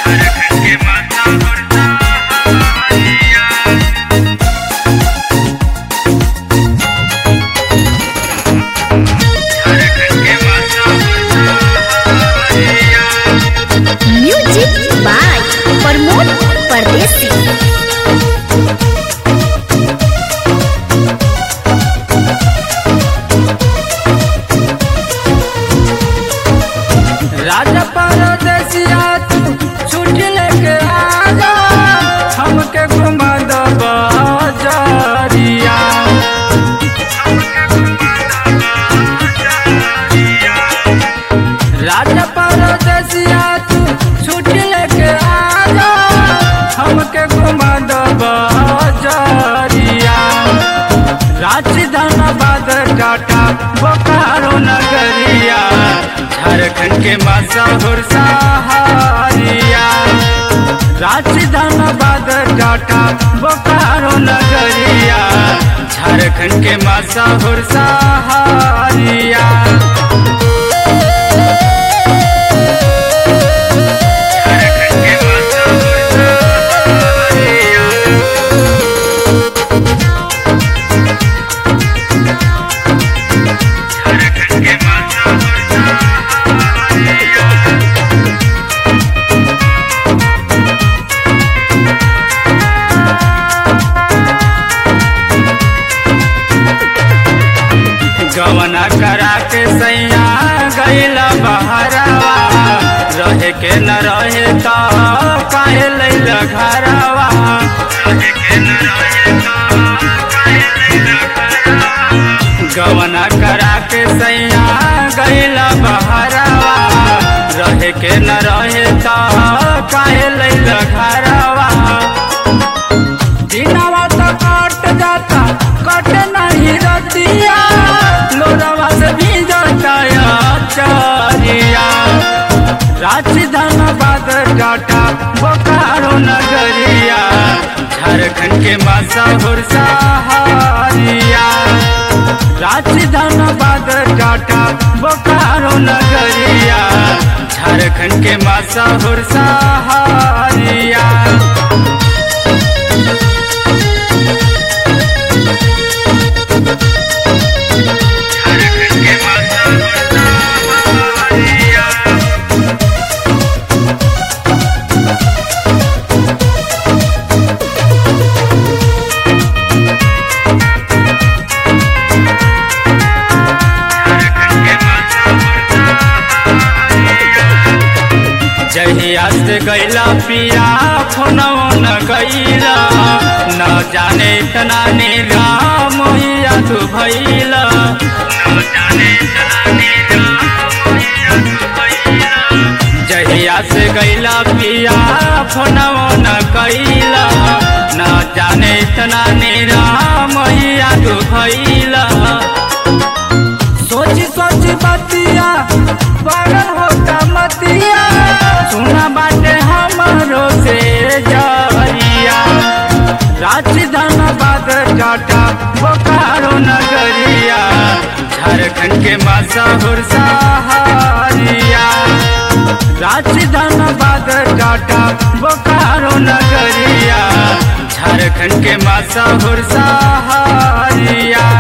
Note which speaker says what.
Speaker 1: Music by Pramod परदेसी।
Speaker 2: राजा परदेसिया तू छुट्टी लेके आजा, हमके घुमा दो बजरिया। राजा परदेसिया तू छुट्टी लेके आजा, हमके घुमा दो बजरिया। रांची धनबाद टाटा बोकारो नगरिया, झारखंड के मशहूर सहारिया। रांची धनबाद टाटा बोकारो नगरिया, झारखंड के मशहूर सहारिया। गवना करा के सैया गईला बहरावा, रहे के न रहे तो काहे लैला घरवा। गवना करा के सैया गईला बहरावा, रहे के न रहे तो काहे लैला घरवा। दिनवा तो कट जाता कट नहीं रतिया, लोरवा से भी जाता चरिया। रांची धनबाद टाटा बोकारो नगरिया, झारखंड के मशहूर सहारिया। रांची धनबाद टाटा बोकारो नगरिया, झारखंड के मशहूर सहारिया। जहिया से गैला पिया फोनवा न गैला, न जाने इतना नीला मोहिया तू भैला। जहिया से गैला पिया फोनवा न गैला, न जाने इतना नीला मोहिया तू भैला। सोच सोच बतिया पागल होता मतिया, सुना बाटे हमारो से जरिया। रांची धनबाद टाटा बोकारो नगरिया, झारखंड के मशहूर सहारिया। रांची धनबाद टाटा बोकारो नगरिया, झारखंड के मशहूर सहारिया।